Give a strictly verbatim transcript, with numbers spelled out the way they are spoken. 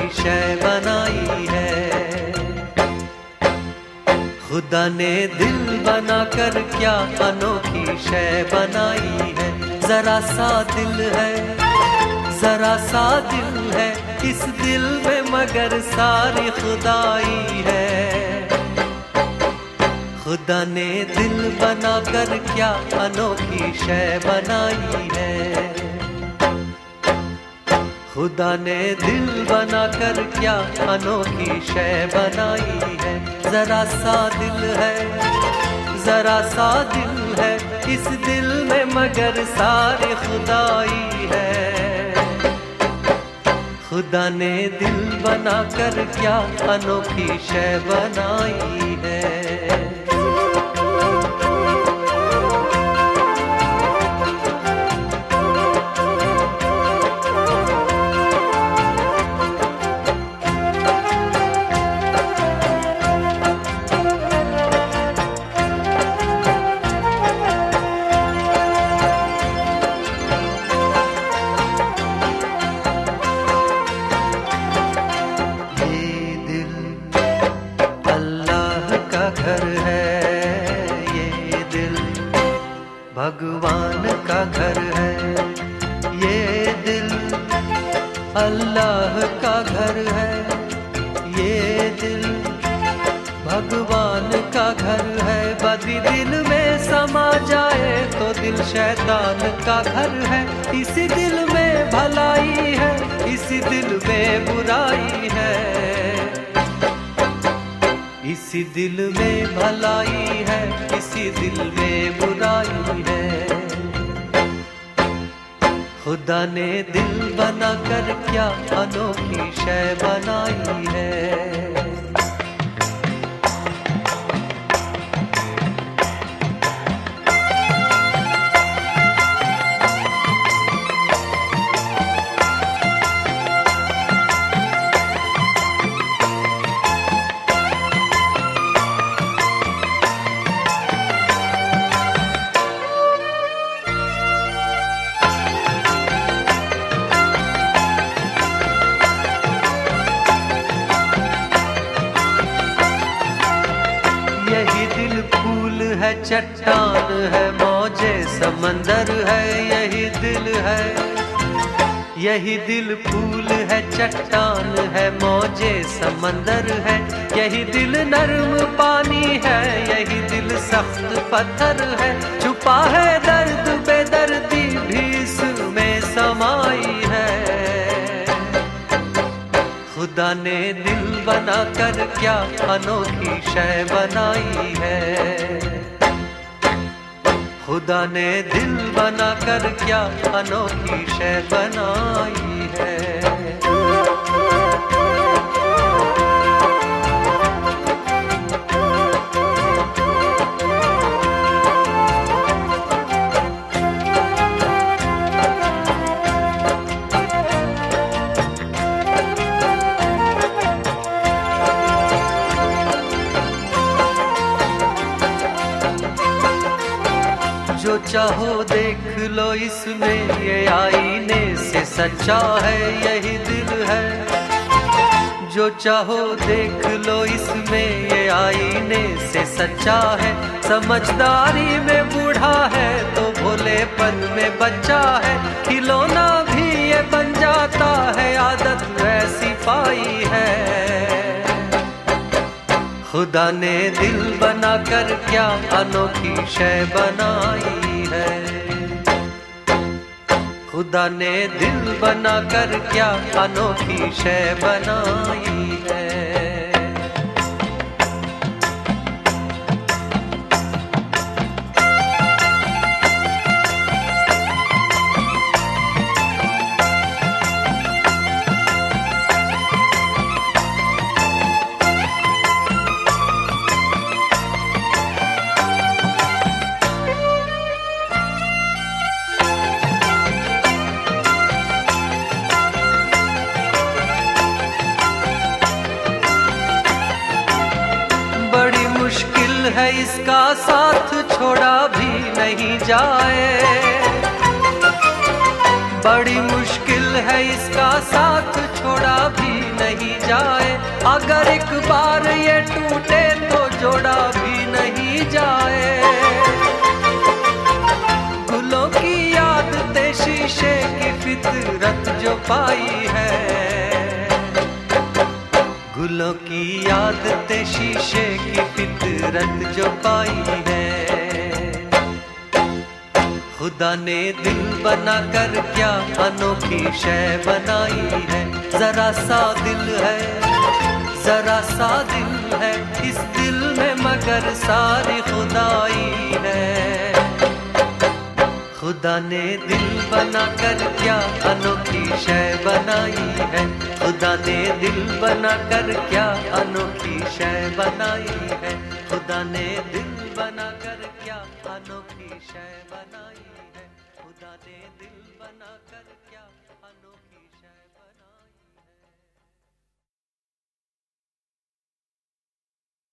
शय बनाई है। खुदा ने दिल बनाकर क्या अनोखी शय बनाई है। जरा सा दिल है, जरा सा दिल है, इस दिल में मगर सारी खुदाई है। खुदा ने दिल बनाकर क्या अनोखी शय बनाई है। खुदा ने दिल बनाकर क्या अनोखी शय बनाई है। जरा सा दिल है, जरा सा दिल है, इस दिल में मगर सारी खुदाई है। खुदा ने दिल बनाकर क्या अनोखी शय बनाई है। भगवान का घर है ये दिल, अल्लाह का घर है ये दिल, भगवान का घर है। बदी दिल में समा जाए तो दिल शैतान का घर है। इसी दिल में भलाई है, इसी दिल में बुराई है। इसी दिल में भलाई है, इसी दिल में बुराई है। खुदा ने दिल बनाकर क्या अनोखी शय बनाई है। है चट्टान है, मौजे समंदर है, यही दिल है। यही दिल फूल है, चट्टान है, मौजे समंदर है, यही दिल नर्म पानी है, यही दिल सख्त पत्थर है। छुपा है दर्द बेदर्दी भी इसमें समाई है। खुदा ने दिल बनाकर क्या अनोखी शय बनाई है। खुदा ने दिल बनाकर क्या अनोखी शय बनाई है। जो चाहो देख लो इसमें, ये आईने से सच्चा है, यही दिल है। जो चाहो देख लो इसमें, ये आईने से सच्चा है। समझदारी में बूढ़ा है तो भोलेपन में बच्चा है। खिलौना भी ये बन जाता है, आदत ऐसी पाई है। खुदा ने दिल बनाकर क्या अनोखी शय बनाई है। खुदा ने दिल बनाकर क्या अनोखी शय बनाई है। है इसका साथ छोड़ा भी नहीं जाए। बड़ी मुश्किल है इसका साथ छोड़ा भी नहीं जाए, अगर एक बार ये टूटे तो जोड़ा भी नहीं जाए। गुलों की आदतें शीशे की फितरत जो पाई है, गुलों की आदतें शीशे की फितरत जो पाई है। खुदा ने दिल बनाकर क्या अनोखी शय बनाई है, जरा सा दिल है, जरा सा दिल है, इस दिल में मगर सारी खुदाई है। खुदा ने दिल बनाकर क्या अनोखी शय बनाई है, खुदा ने दिल बनाकर क्या अनोखी शय बनाई है, खुदा ने दिल बनाकर क्या अनोखी शय बनाई है, खुदा ने दिल बनाकर क्या अनोखी